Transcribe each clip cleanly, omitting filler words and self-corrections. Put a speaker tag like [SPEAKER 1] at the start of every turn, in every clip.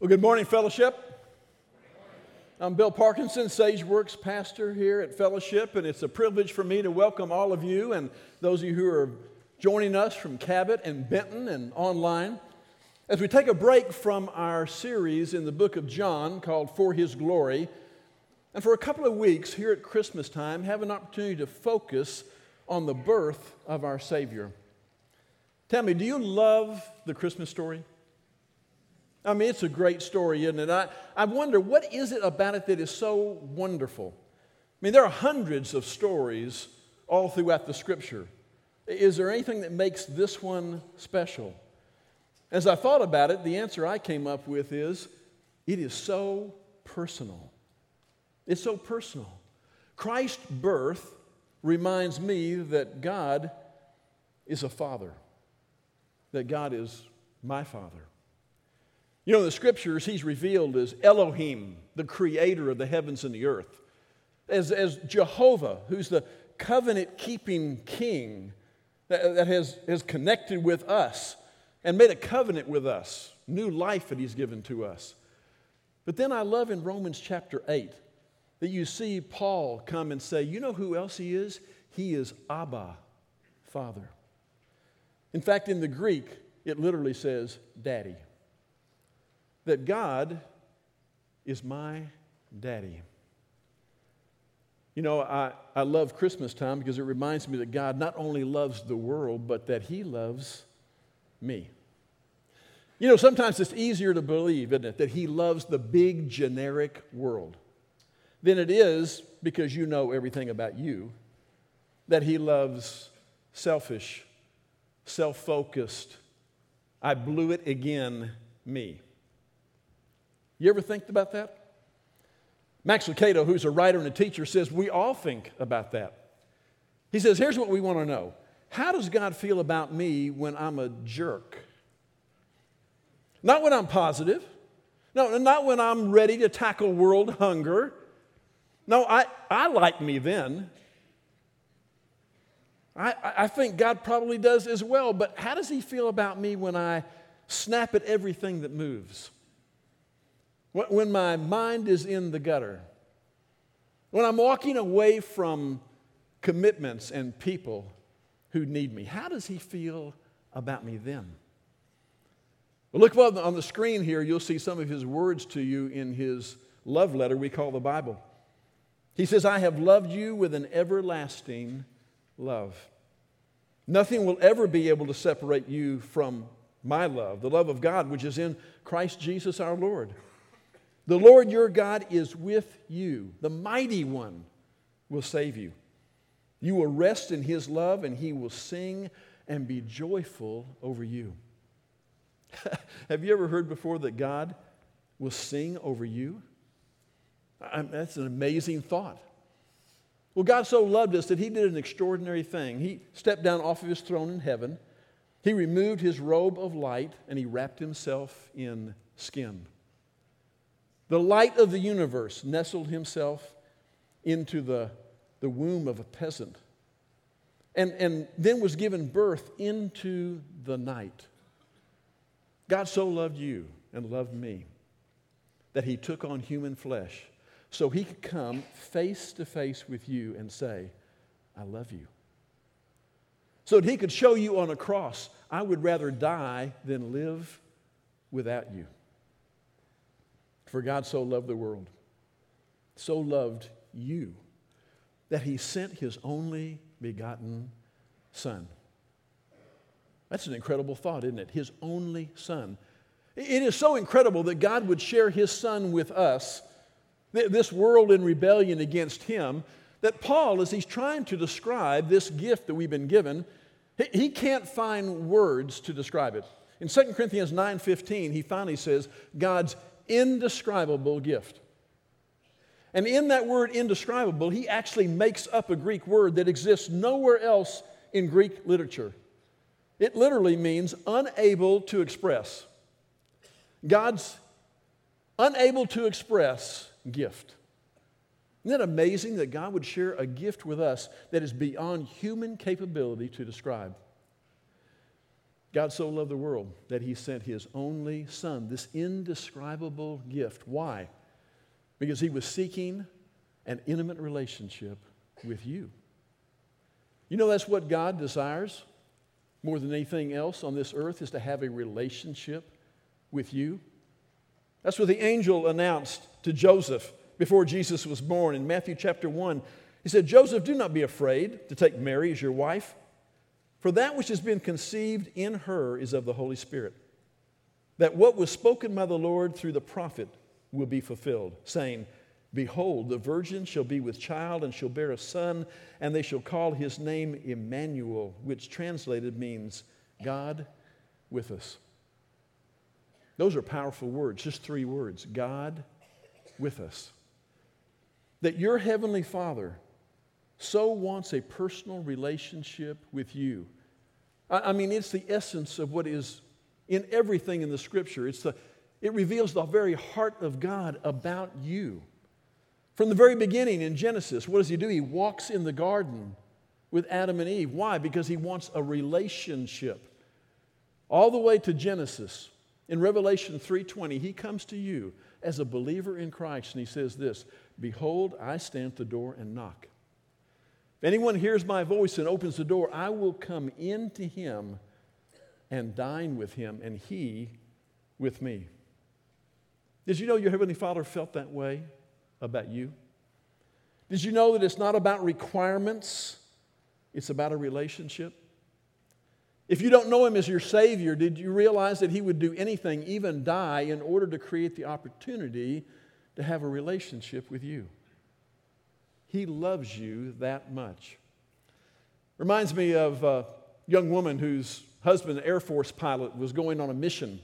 [SPEAKER 1] Well, good morning, Fellowship. I'm Bill Parkinson, SageWorks pastor here at Fellowship, and it's a privilege for me to welcome all of you and those of you who are joining us from Cabot and Benton and online as we take a break from our series in the book of John called For His Glory, and for a couple of weeks here at Christmas time have an opportunity to focus on the birth of our Savior. Tell me, do you love the Christmas story? I mean, it's a great story, isn't it? I wonder, what is it about it that is so wonderful? I mean, there are hundreds of stories all throughout the Scripture. Is there anything that makes this one special? As I thought about it, the answer I came up with is, it is so personal. It's so personal. Christ's birth reminds me that God is a father, that God is my Father. You know, in the Scriptures, He's revealed as Elohim, the creator of the heavens and the earth, as Jehovah, who's the covenant-keeping king that has connected with us and made a covenant with us, new life that He's given to us. But then I love in Romans chapter 8 that you see Paul come and say, you know who else He is? He is Abba, Father. In fact, in the Greek, it literally says, Daddy. That God is my daddy. You know, I love Christmas time because it reminds me that God not only loves the world, but that He loves me. You know, sometimes it's easier to believe, isn't it, that He loves the big generic world than it is, because you know everything about you, that He loves selfish, self-focused, I blew it again, me. You ever think about that? Max Lucado, who's a writer and a teacher, says we all think about that. He says, here's what we want to know. How does God feel about me when I'm a jerk? Not when I'm positive. No, not when I'm ready to tackle world hunger. No, I like me then. I think God probably does as well, but how does He feel about me when I snap at everything that moves? When my mind is in the gutter, when I'm walking away from commitments and people who need me, how does He feel about me then? Well, look on the screen here, you'll see some of His words to you in His love letter we call the Bible. He says, I have loved you with an everlasting love. Nothing will ever be able to separate you from my love, the love of God, which is in Christ Jesus our Lord. The Lord your God is with you. The mighty one will save you. You will rest in His love, and He will sing and be joyful over you. Have you ever heard before that God will sing over you? That's an amazing thought. Well, God so loved us that He did an extraordinary thing. He stepped down off of His throne in heaven. He removed His robe of light, and He wrapped Himself in skin. The light of the universe nestled Himself into the womb of a peasant and then was given birth into the night. God so loved you and loved me that He took on human flesh so He could come face to face with you and say, I love you. So that He could show you on a cross, I would rather die than live without you. For God so loved the world, so loved you, that He sent His only begotten Son. That's an incredible thought, isn't it? His only Son. It is so incredible that God would share His Son with us, this world in rebellion against Him, that Paul, as he's trying to describe this gift that we've been given, he can't find words to describe it. In 2 Corinthians 9:15, he finally says, God's indescribable gift. And in that word indescribable, he actually makes up a Greek word that exists nowhere else in Greek literature. It literally means unable to express. God's unable to express gift. Isn't that amazing that God would share a gift with us that is beyond human capability to describe? God so loved the world that he sent his only Son, this indescribable gift. Why? Because he was seeking an intimate relationship with you. You know that's what God desires more than anything else on this earth, is to have a relationship with you. That's what the angel announced to Joseph before Jesus was born in Matthew chapter 1. He said, "Joseph, do not be afraid to take Mary as your wife, for that which has been conceived in her is of the Holy Spirit. That what was spoken by the Lord through the prophet will be fulfilled, saying, Behold, the virgin shall be with child and shall bear a son, and they shall call his name Emmanuel," which translated means God with us. Those are powerful words, just 3 words, God with us. That your Heavenly Father so wants a personal relationship with you. I mean, it's the essence of what is in everything in the Scripture. It reveals the very heart of God about you. From the very beginning in Genesis, what does he do? He walks in the garden with Adam and Eve. Why? Because he wants a relationship. All the way to Genesis, in Revelation 3:20, he comes to you as a believer in Christ, and he says this, "Behold, I stand at the door and knock. If anyone hears my voice and opens the door, I will come into him and dine with him, and he with me." Did you know your Heavenly Father felt that way about you? Did you know that it's not about requirements, it's about a relationship? If you don't know him as your Savior, did you realize that he would do anything, even die, in order to create the opportunity to have a relationship with you? He loves you that much. Reminds me of a young woman whose husband, an Air Force pilot, was going on a mission.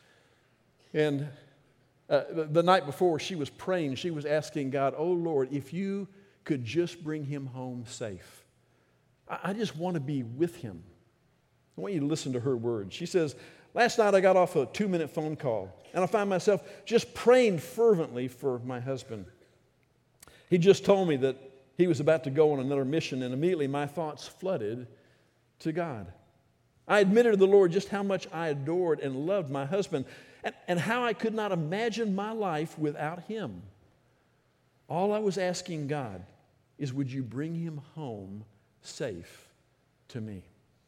[SPEAKER 1] And the night before, she was praying. She was asking God, "Oh, Lord, if you could just bring him home safe. I just want to be with him." I want you to listen to her words. She says, "Last night I got off a 2-minute phone call, and I found myself just praying fervently for my husband. He just told me that he was about to go on another mission, and immediately my thoughts flooded to God. I admitted to the Lord just how much I adored and loved my husband, and how I could not imagine my life without him. All I was asking God is, would you bring him home safe to me?"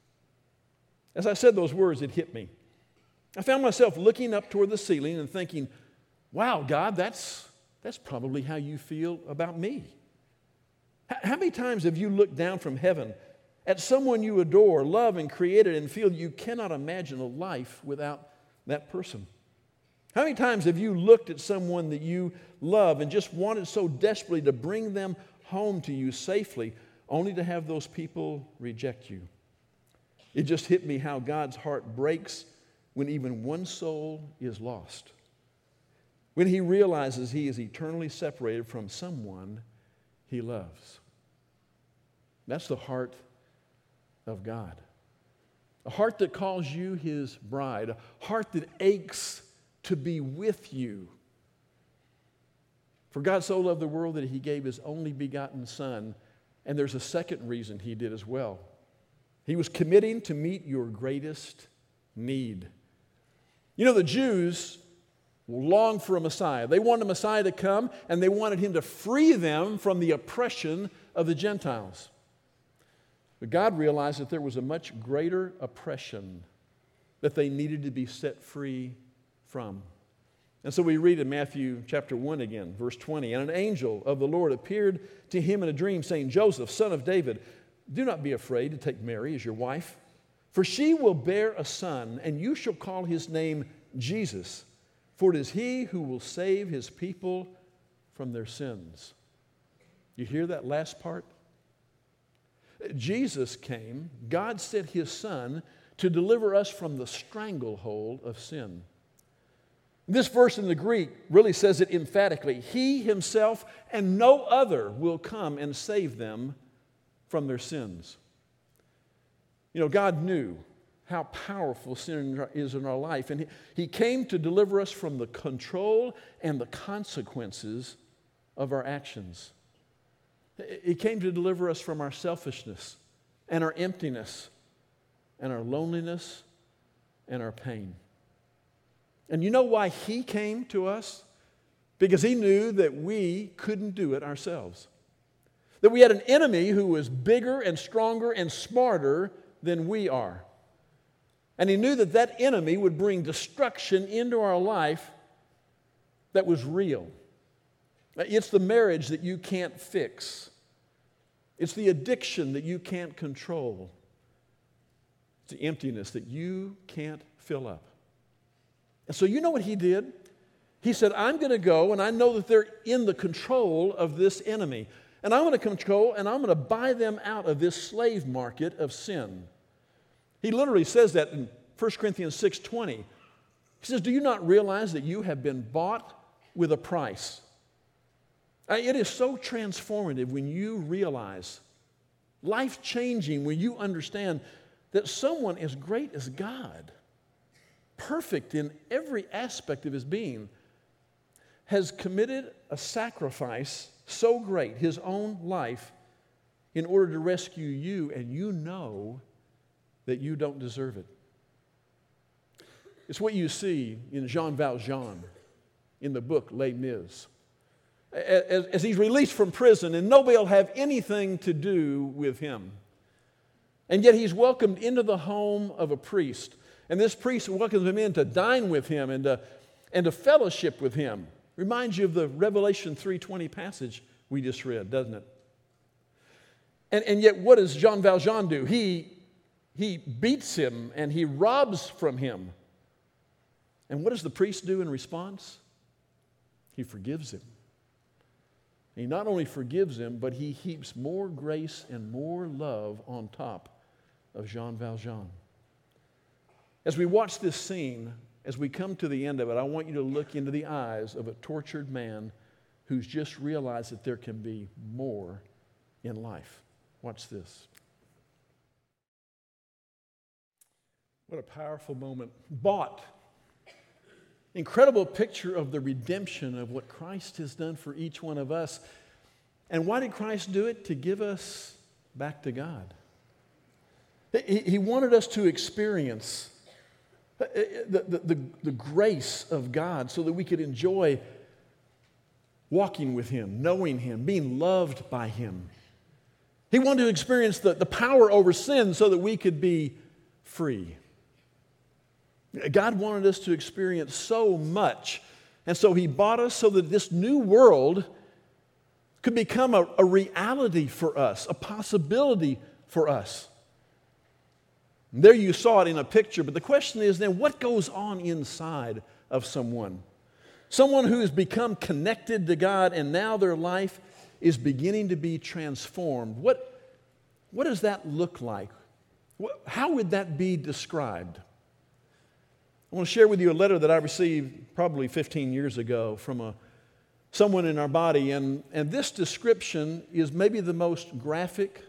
[SPEAKER 1] As I said those words, it hit me. I found myself looking up toward the ceiling and thinking, wow, God, that's probably how you feel about me. How many times have you looked down from heaven at someone you adore, love, and created, and feel you cannot imagine a life without that person? How many times have you looked at someone that you love and just wanted so desperately to bring them home to you safely, only to have those people reject you? It just hit me how God's heart breaks when even one soul is lost. When he realizes he is eternally separated from someone he loves. That's the heart of God. A heart that calls you his bride. A heart that aches to be with you. For God so loved the world that he gave his only begotten Son. And there's a second reason he did as well. He was committing to meet your greatest need. You know, the Jews longed for a Messiah. They wanted a Messiah to come, and they wanted him to free them from the oppression of the Gentiles. But God realized that there was a much greater oppression that they needed to be set free from. And so we read in Matthew chapter 1 again, verse 20, "And an angel of the Lord appeared to him in a dream, saying, Joseph, son of David, do not be afraid to take Mary as your wife, for she will bear a son, and you shall call his name Jesus, for it is he who will save his people from their sins." You hear that last part? Jesus came, God sent his Son to deliver us from the stranglehold of sin. This verse in the Greek really says it emphatically. He himself and no other will come and save them from their sins. You know, God knew how powerful sin is in our life, and he came to deliver us from the control and the consequences of our actions. He came to deliver us from our selfishness and our emptiness and our loneliness and our pain. And you know why He came to us? Because He knew that we couldn't do it ourselves. That we had an enemy who was bigger and stronger and smarter than we are. And He knew that that enemy would bring destruction into our life that was real. It's the marriage that you can't fix. It's the addiction that you can't control. It's the emptiness that you can't fill up. And so you know what He did? He said, I'm going to go, and I know that they're in the control of this enemy. And I'm going to control, and I'm going to buy them out of this slave market of sin. He literally says that in 1 Corinthians 6:20. He says, do you not realize that you have been bought with a price? It is so transformative when you realize, life-changing when you understand that someone as great as God, perfect in every aspect of His being, has committed a sacrifice so great, His own life, in order to rescue you, and you know that you don't deserve it. It's what you see in Jean Valjean in the book Les Mis. As he's released from prison, and nobody will have anything to do with him. And yet he's welcomed into the home of a priest. And this priest welcomes him in to dine with him and to fellowship with him. Reminds you of the Revelation 3:20 passage we just read, doesn't it? And yet what does Jean Valjean do? He beats him and he robs from him. And what does the priest do in response? He forgives him. He not only forgives him, but he heaps more grace and more love on top of Jean Valjean. As we watch this scene, as we come to the end of it, I want you to look into the eyes of a tortured man who's just realized that there can be more in life. Watch this. What a powerful moment. Bought. Incredible picture of the redemption of what Christ has done for each one of us. And why did Christ do it? To give us back to God. He wanted us to experience the grace of God so that we could enjoy walking with Him, knowing Him, being loved by Him. He wanted to experience the power over sin so that we could be free. God wanted us to experience so much, and so He bought us so that this new world could become a reality for us, a possibility for us. And there you saw it in a picture, but the question is then, what goes on inside of someone? Someone who has become connected to God and now their life is beginning to be transformed. What does that look like? How would that be described? I want to share with you a letter that I received probably 15 years ago from someone in our body, and this description is maybe the most graphic,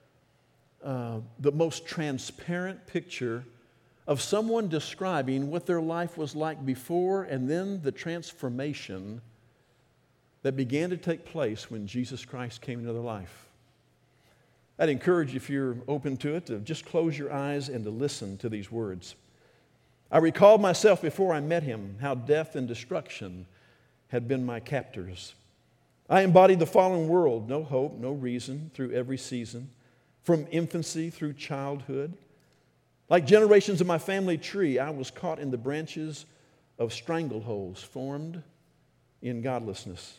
[SPEAKER 1] the most transparent picture of someone describing what their life was like before and then the transformation that began to take place when Jesus Christ came into their life. I'd encourage you, if you're open to it, to just close your eyes and to listen to these words. I recalled myself before I met Him, how death and destruction had been my captors. I embodied the fallen world, no hope, no reason, through every season, from infancy through childhood. Like generations of my family tree, I was caught in the branches of strangleholds formed in godlessness.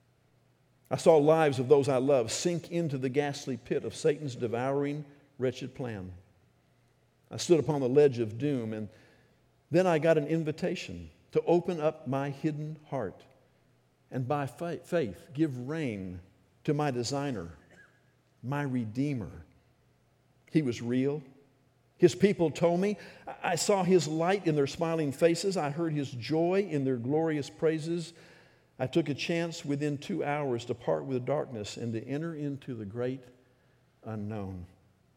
[SPEAKER 1] I saw lives of those I loved sink into the ghastly pit of Satan's devouring, wretched plan. I stood upon the ledge of doom, and then I got an invitation to open up my hidden heart and by faith give rein to my designer, my Redeemer. He was real. His people told me. I saw His light in their smiling faces. I heard His joy in their glorious praises. I took a chance within 2 hours to part with the darkness and to enter into the great unknown.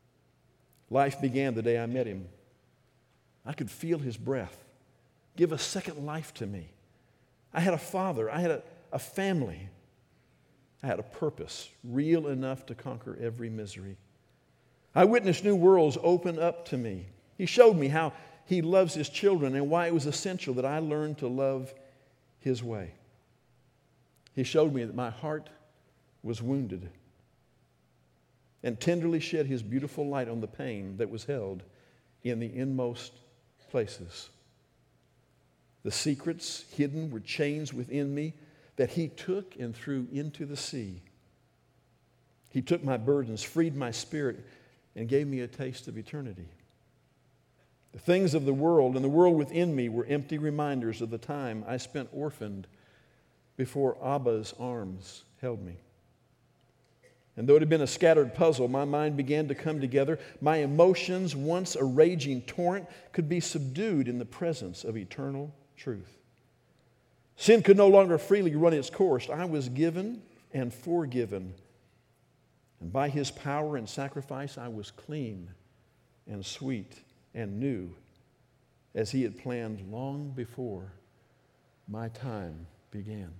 [SPEAKER 1] Life began the day I met Him. I could feel His breath give a second life to me. I had a father. I had a family. I had a purpose real enough to conquer every misery. I witnessed new worlds open up to me. He showed me how He loves His children and why it was essential that I learn to love His way. He showed me that my heart was wounded and tenderly shed His beautiful light on the pain that was held in the inmost places. The secrets hidden were chains within me that He took and threw into the sea. He took my burdens, freed my spirit, and gave me a taste of eternity. The things of the world and the world within me were empty reminders of the time I spent orphaned before Abba's arms held me. And though it had been a scattered puzzle, my mind began to come together. My emotions, once a raging torrent, could be subdued in the presence of eternal truth. Sin could no longer freely run its course. I was given and forgiven. And by His power and sacrifice, I was clean and sweet and new, as He had planned long before my time began.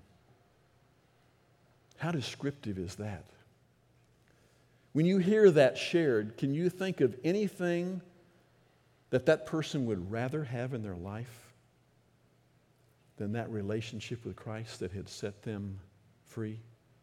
[SPEAKER 1] How descriptive is that? When you hear that shared, can you think of anything that that person would rather have in their life than that relationship with Christ that had set them free?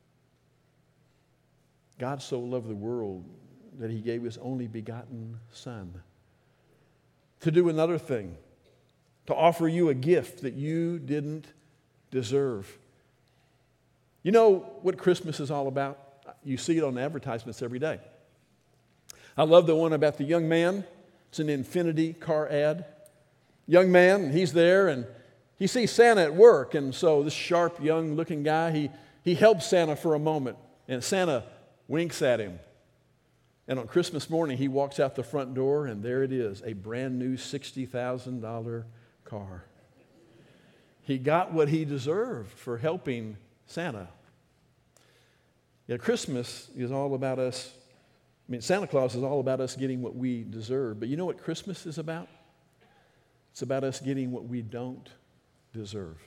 [SPEAKER 1] God so loved the world that He gave His only begotten Son to do another thing, to offer you a gift that you didn't deserve. You know what Christmas is all about? You see it on advertisements every day. I love the one about the young man. It's an Infiniti car ad. Young man, he's there, and he sees Santa at work, and so this sharp, young-looking guy, he helps Santa for a moment, and Santa winks at him. And on Christmas morning, he walks out the front door, and there it is, a brand new $60,000 car. He got what he deserved for helping Santa. Yeah, Christmas is all about us. Santa Claus is all about us getting what we deserve. But you know what Christmas is about? It's about us getting what we don't deserve.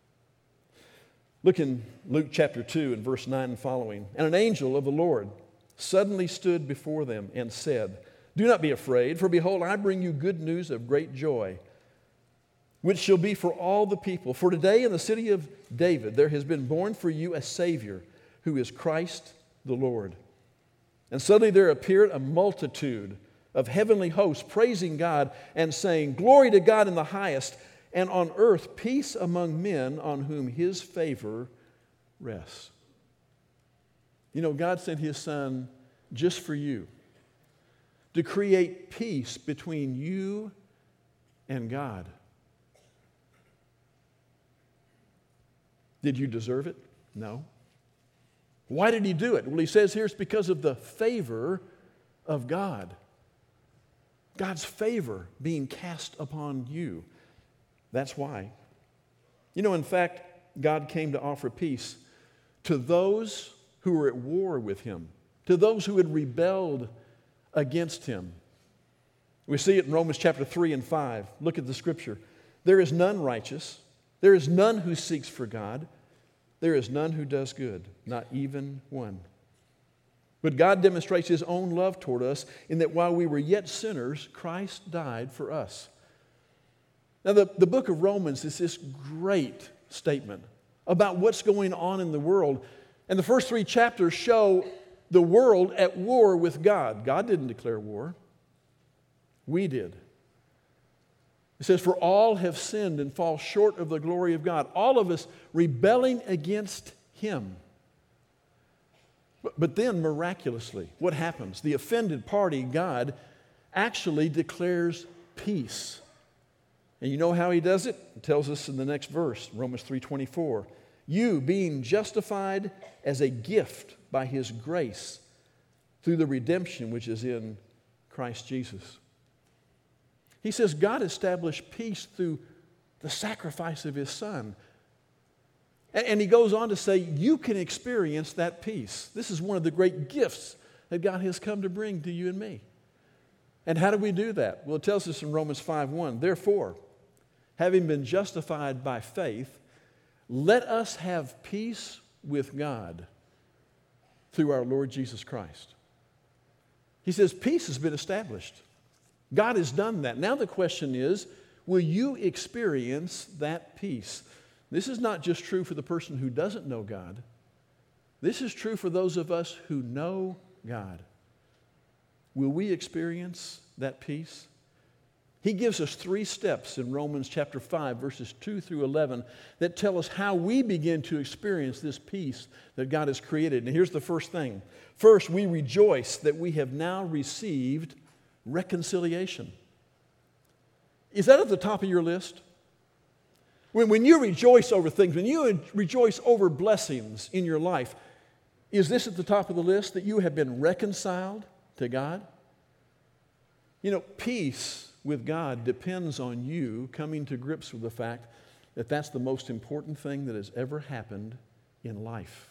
[SPEAKER 1] Look in Luke chapter 2 and verse 9 and following. And an angel of the Lord suddenly stood before them and said, "Do not be afraid, for behold, I bring you good news of great joy, which shall be for all the people. For today in the city of David there has been born for you a Savior, who is Christ the Lord." And suddenly there appeared a multitude of heavenly hosts praising God and saying, "Glory to God in the highest, and on earth peace among men on whom His favor rests." You know, God sent His Son just for you to create peace between you and God. Did you deserve it? No. Why did He do it? Well, He says here it's because of the favor of God. God's favor being cast upon you. That's why. You know, in fact, God came to offer peace to those who were at war with Him, to those who had rebelled against Him. We see it in Romans chapter 3 and 5. Look at the scripture. There is none righteous. There is none who seeks for God. There is none who does good, not even one. But God demonstrates His own love toward us in that while we were yet sinners, Christ died for us. Now, the book of Romans is this great statement about what's going on in the world. And the first 3 chapters show the world at war with God. God didn't declare war. We did. It says, "For all have sinned and fall short of the glory of God." All of us rebelling against Him. But then, miraculously, what happens? The offended party, God, actually declares peace. And you know how He does it? It tells us in the next verse, Romans 3:24. "You being justified as a gift by His grace through the redemption which is in Christ Jesus." He says God established peace through the sacrifice of His Son. And He goes on to say, you can experience that peace. This is one of the great gifts that God has come to bring to you and me. And how do we do that? Well, it tells us in Romans 5:1, "Therefore, having been justified by faith, let us have peace with God through our Lord Jesus Christ." He says peace has been established. God has done that. Now the question is, will you experience that peace? This is not just true for the person who doesn't know God. This is true for those of us who know God. Will we experience that peace? He gives us 3 steps in Romans chapter 5, verses 2 through 11, that tell us how we begin to experience this peace that God has created. And here's the first thing. First, we rejoice that we have now received reconciliation. Is that at the top of your list? When you rejoice over things, when you rejoice over blessings in your life, is this at the top of the list, that you have been reconciled to God? You know, peace with God depends on you coming to grips with the fact that that's the most important thing that has ever happened in life,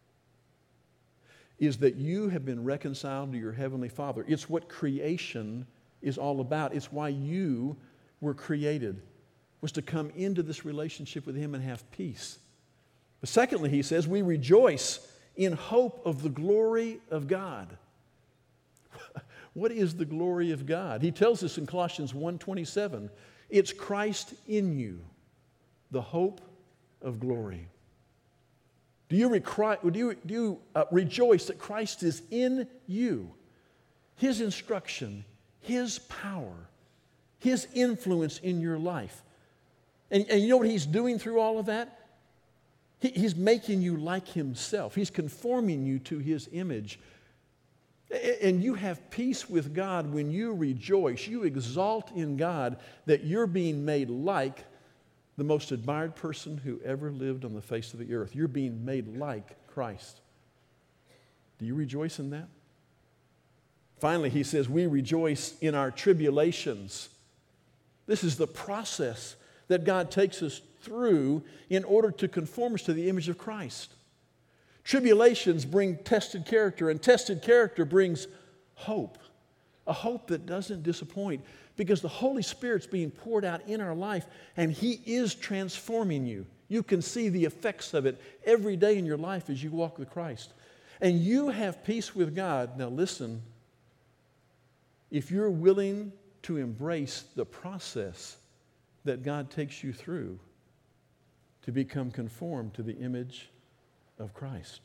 [SPEAKER 1] is that you have been reconciled to your Heavenly Father. It's what creation is all about. It's why you were created, was to come into this relationship with Him and have peace. But secondly, he says, we rejoice in hope of the glory of God. What is the glory of God? He tells us in Colossians 1:27, it's Christ in you, the hope of glory. Do you rejoice that Christ is in you? His instruction, His power, His influence in your life. And you know what He's doing through all of that? He's making you like Himself. He's conforming you to His image. And you have peace with God when you rejoice. You exalt in God that you're being made like the most admired person who ever lived on the face of the earth. You're being made like Christ. Do you rejoice in that? Finally, he says, we rejoice in our tribulations. This is the process that God takes us through in order to conform us to the image of Christ. Tribulations bring tested character, and tested character brings hope. A hope that doesn't disappoint, because the Holy Spirit's being poured out in our life, and He is transforming you. You can see the effects of it every day in your life as you walk with Christ. And you have peace with God. Now listen, if you're willing to embrace the process that God takes you through to become conformed to the image of Christ.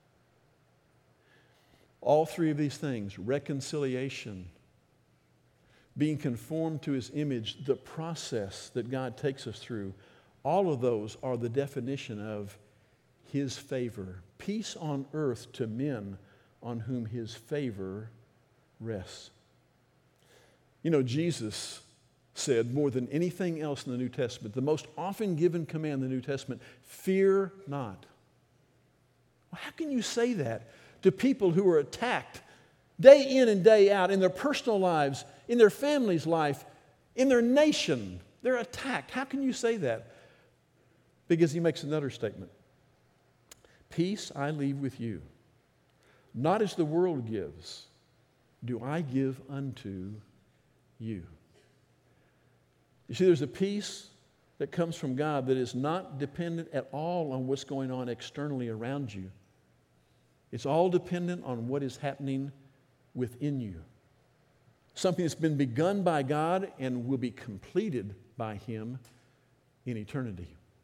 [SPEAKER 1] All 3 of these things, reconciliation, being conformed to His image, the process that God takes us through, all of those are the definition of His favor. Peace on earth to men on whom His favor rests. You know, Jesus said more than anything else in the New Testament, the most often given command in the New Testament, fear not. Well, how can you say that to people who are attacked day in and day out in their personal lives, in their family's life, in their nation? They're attacked. How can you say that? Because he makes another statement. Peace I leave with you. Not as the world gives, do I give unto you. You see, there's a peace that comes from God that is not dependent at all on what's going on externally around you. It's all dependent on what is happening within you. Something that's been begun by God and will be completed by Him in eternity.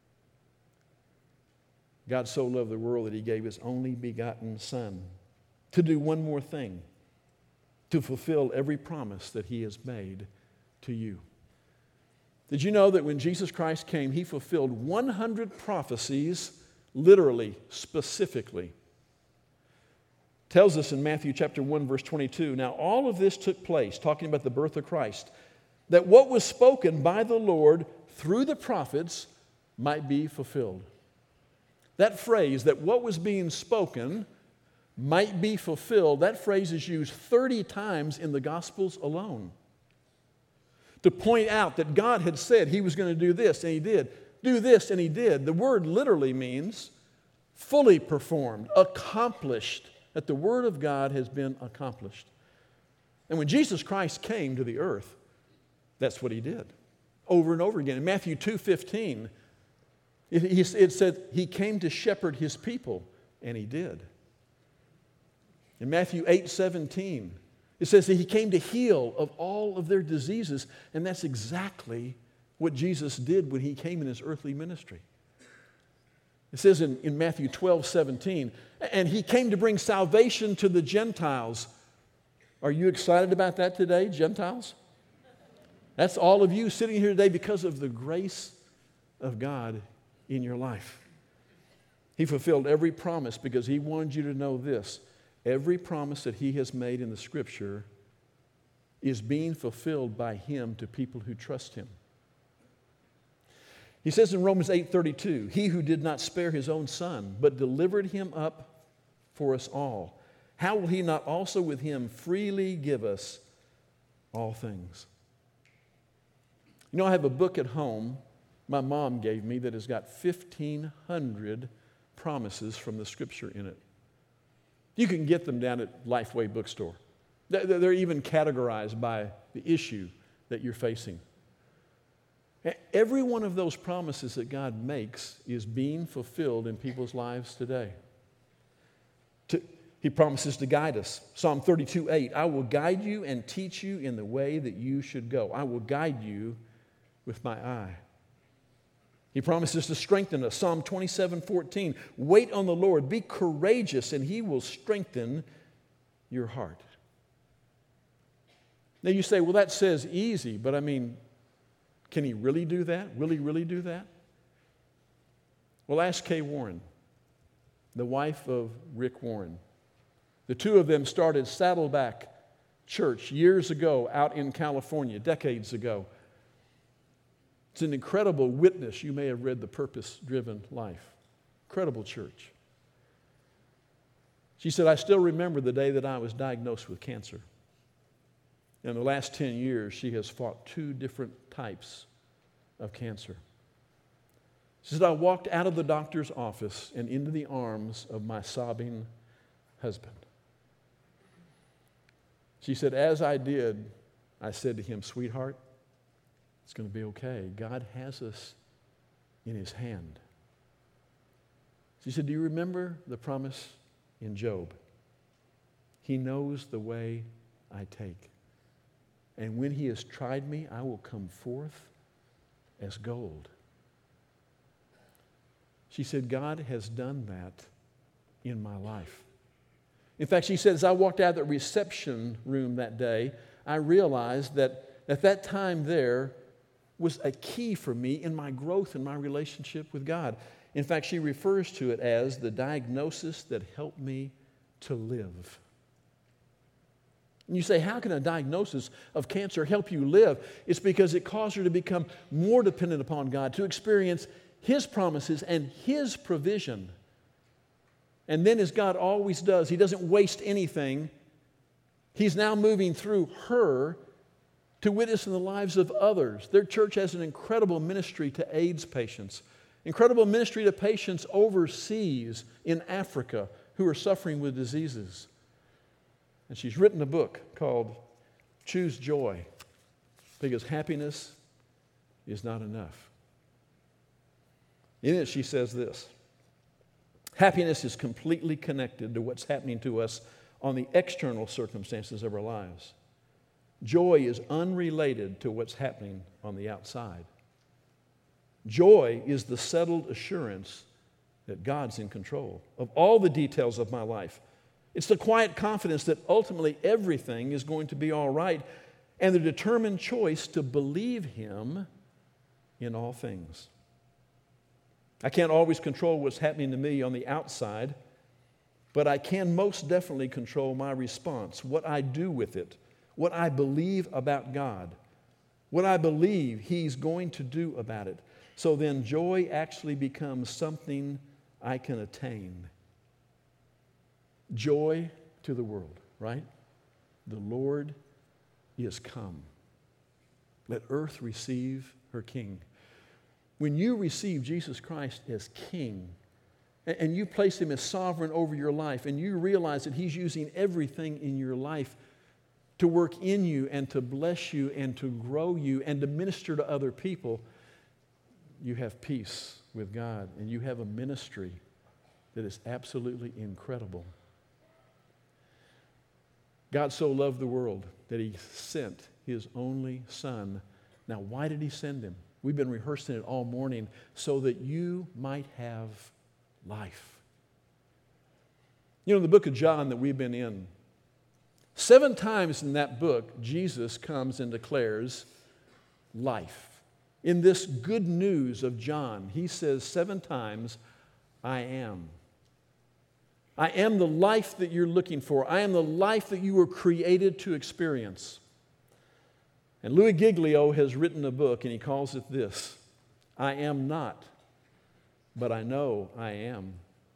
[SPEAKER 1] God so loved the world that He gave His only begotten Son to do one more thing, to fulfill every promise that He has made to you. Did you know that when Jesus Christ came, He fulfilled 100 prophecies, literally, specifically? Tells us in Matthew chapter 1, verse 22, now all of this took place, talking about the birth of Christ, that what was spoken by the Lord through the prophets might be fulfilled. That phrase, that what was being spoken might be fulfilled, that phrase is used 30 times in the Gospels alone to point out that God had said He was going to do this, and He did. Do this, and He did. The word literally means fully performed, accomplished, that the Word of God has been accomplished. And when Jesus Christ came to the earth, that's what He did over and over again. In Matthew 2:15, it said He came to shepherd His people, and He did. In Matthew 8:17, It says that he came to heal of all of their diseases, and that's exactly what Jesus did when he came in his earthly ministry. It says in Matthew 12:17, and he came to bring salvation to the Gentiles. Are you excited about that today, Gentiles? That's all of you sitting here today because of the grace of God in your life. He fulfilled every promise because he wanted you to know this. Every promise that he has made in the Scripture is being fulfilled by him to people who trust him. He says in Romans 8:32, he who did not spare his own son, but delivered him up for us all, how will he not also with him freely give us all things? You know, I have a book at home my mom gave me that has got 1,500 promises from the Scripture in it. You can get them down at Lifeway Bookstore. They're even categorized by the issue that you're facing. Every one of those promises that God makes is being fulfilled in people's lives today. He promises to guide us. Psalm 32:8, I will guide you and teach you in the way that you should go. I will guide you with my eye. He promises to strengthen us. Psalm 27:14, wait on the Lord, be courageous, and he will strengthen your heart. Now you say, well, that says easy, but I mean, can he really do that? Will he really do that? Well, ask Kay Warren, the wife of Rick Warren. The two of them started Saddleback Church years ago out in California, decades ago. It's an incredible witness. You may have read The Purpose-Driven Life. Incredible church. She said, I still remember the day that I was diagnosed with cancer. In the last 10 years, she has fought 2 different types of cancer. She said, I walked out of the doctor's office and into the arms of my sobbing husband. She said, as I did, I said to him, sweetheart, it's going to be okay. God has us in his hand. She said, do you remember the promise in Job? He knows the way I take. And when he has tried me, I will come forth as gold. She said, God has done that in my life. In fact, she said, as I walked out of the reception room that day, I realized that at that time there was a key for me in my growth in my relationship with God. In fact, she refers to it as the diagnosis that helped me to live. And you say, how can a diagnosis of cancer help you live? It's because it caused her to become more dependent upon God, to experience his promises and his provision. And then, as God always does, he doesn't waste anything. He's now moving through her to witness in the lives of others. Their church has an incredible ministry to AIDS patients, incredible ministry to patients overseas in Africa who are suffering with diseases. And she's written a book called Choose Joy, because happiness is not enough. In it, she says this: happiness is completely connected to what's happening to us on the external circumstances of our lives. Joy is unrelated to what's happening on the outside. Joy is the settled assurance that God's in control of all the details of my life. It's the quiet confidence that ultimately everything is going to be all right, and the determined choice to believe him in all things. I can't always control what's happening to me on the outside, but I can most definitely control my response, what I do with it, what I believe about God, what I believe he's going to do about it. So then joy actually becomes something I can attain. Joy to the world, right? The Lord is come. Let earth receive her King. When you receive Jesus Christ as King, and you place him as sovereign over your life, and you realize that he's using everything in your life to work in you and to bless you and to grow you and to minister to other people, you have peace with God, and you have a ministry that is absolutely incredible. God so loved the world that he sent his only Son. Now, why did he send him? We've been rehearsing it all morning so that you might have life. You know, in the book of John that we've been in, 7 times in that book, Jesus comes and declares life. In this good news of John, he says 7 times, I am. I am the life that you're looking for. I am the life that you were created to experience. And Louis Giglio has written a book, and he calls it this: I am not, but I know I am.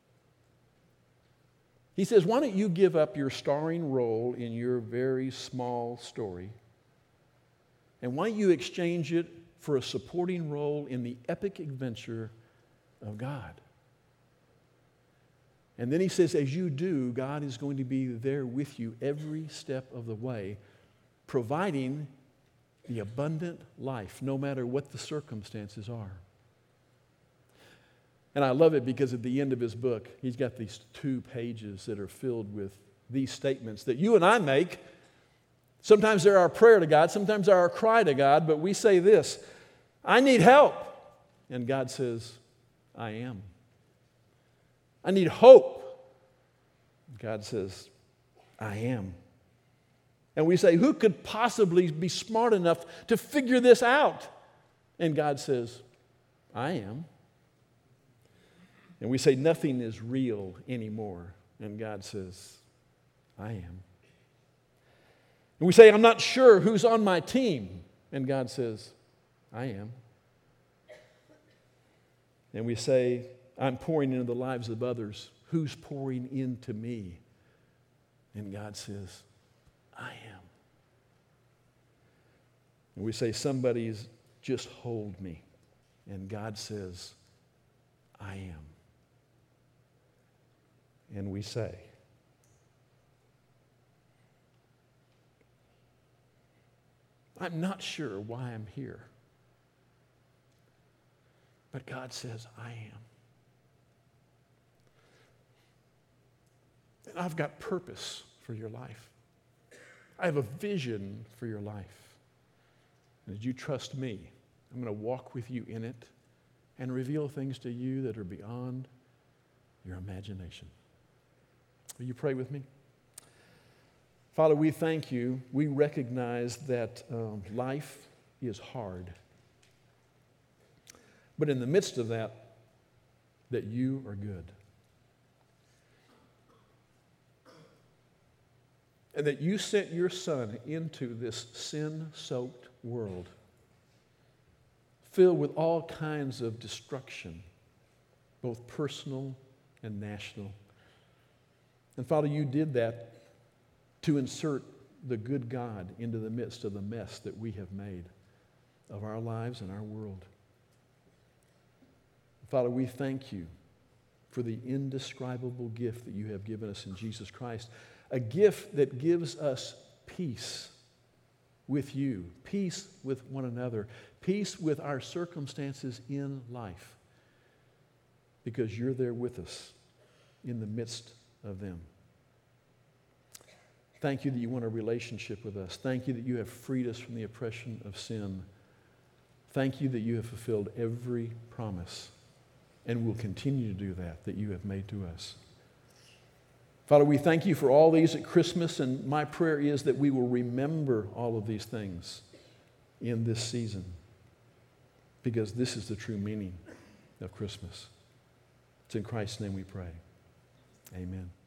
[SPEAKER 1] He says, why don't you give up your starring role in your very small story, and why don't you exchange it for a supporting role in the epic adventure of God? And then he says, as you do, God is going to be there with you every step of the way, providing the abundant life, no matter what the circumstances are. And I love it because at the end of his book, he's got these 2 pages that are filled with these statements that you and I make. Sometimes they're our prayer to God, sometimes they're our cry to God, but we say this: I need help. And God says, I am. I need hope. God says, I am. And we say, who could possibly be smart enough to figure this out? And God says, I am. And we say, nothing is real anymore. And God says, I am. And we say, I'm not sure who's on my team. And God says, I am. And we say, I'm pouring into the lives of others. Who's pouring into me? And God says, I am. And we say, somebody's just hold me. And God says, I am. And we say, I'm not sure why I'm here. But God says, I am. And I've got purpose for your life. I have a vision for your life. And as you trust me, I'm going to walk with you in it and reveal things to you that are beyond your imagination. Will you pray with me? Father, we thank you. We recognize that life is hard. But in the midst of that you are good. And that you sent your Son into this sin-soaked world filled with all kinds of destruction, both personal and national. And Father, you did that to insert the good God into the midst of the mess that we have made of our lives and our world. Father, we thank you for the indescribable gift that you have given us in Jesus Christ, a gift that gives us peace with you, peace with one another, peace with our circumstances in life, because you're there with us in the midst of them. Thank you that you want a relationship with us. Thank you that you have freed us from the oppression of sin. Thank you that you have fulfilled every promise and will continue to do that you have made to us. Father, we thank you for all these at Christmas, and my prayer is that we will remember all of these things in this season, because this is the true meaning of Christmas. It's in Christ's name we pray. Amen.